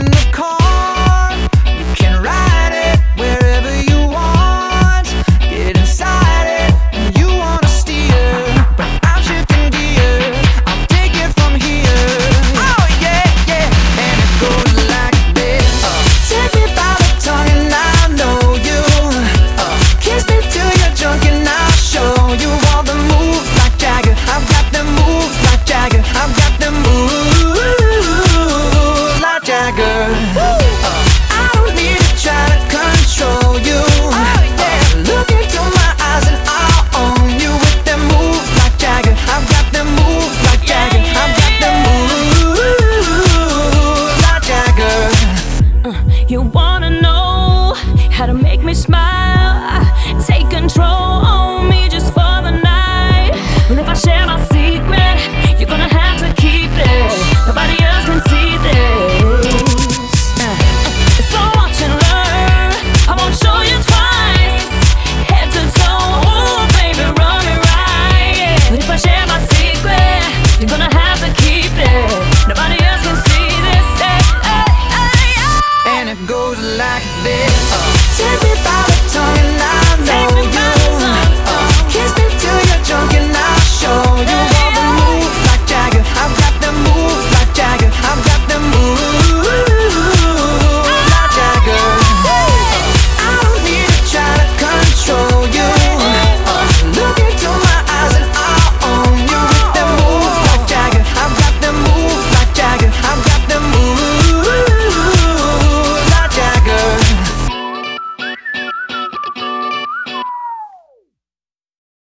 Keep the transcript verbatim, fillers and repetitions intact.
in the car. You can ride it wherever you want. Get inside it when you wanna steer. But I'm shifting gears, I'll take it from here. Oh yeah, yeah, and it goes like this. uh, Take me by the tongue and I know you. uh, Kiss me till you're drunk and I'll show you all the moves like Jagger. I've got them moves like Jagger. I've got them moves like Jagger. I don't need to try to control you. Look into my eyes and I'll own you with them moves like Jagger. I've got them moves like Jagger. I've got them moves like Jagger. You wanna know how to make me smile? Take control on me just for the night. And if I share my secret, you're gonna have to keep it. Nobody else can see this. So watch and learn. I won't show you twice. Head to toe, ooh, baby, run me right. But if I share my secret, you're gonna have to keep it. Nobody else can see this. Hey, hey, hey, hey. And it goes like this. uh, Take me by the tongue and